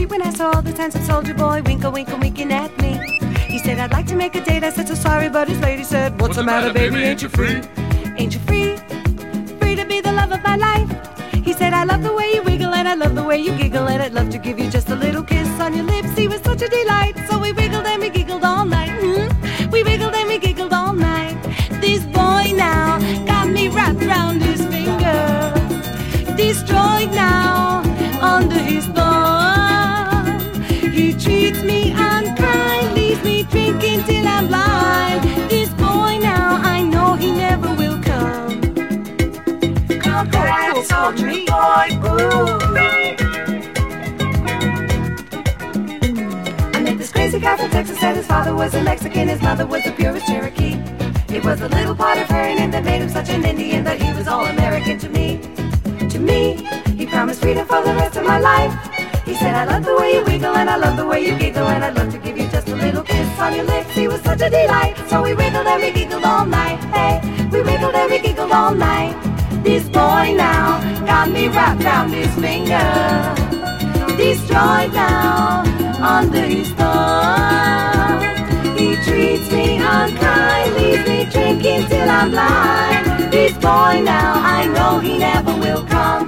when I saw this handsome soldier boy winkle, winkle, winking at me. He said, I'd like to make a date. I said, so sorry, but his lady said, what's the matter, baby? Ain't you free? Ain't you free? Free to be the love of my life. He said, I love the way you wiggle and I love the way you giggle, and I'd love to give you just a little kiss on your lips. He was such a delight. So we wiggled and we giggled all night. We wiggled and we giggled all night. This boy now got me wrapped round his finger, destroyed now under his thumb. He treats me unkind, leaves me drinking till I'm blind. This boy now, I know he never will come. Come back, soldier boy, ooh. I met this crazy guy from Texas, said his father was a Mexican, his mother was the purest Cherokee. It was a little part of her in him that made him such an Indian, that he was all American to me. To me, he promised freedom for the rest of my life. He said, I love the way you wiggle and I love the way you giggle, and I'd love to give you just a little kiss on your lips. He was such a delight. So we wiggled and we giggled all night. Hey, we wiggled and we giggled all night. This boy now got me wrapped round his finger, destroyed now under his thumb. He treats me unkind, leaves me drinking till I'm blind. This boy now, I know he never will come.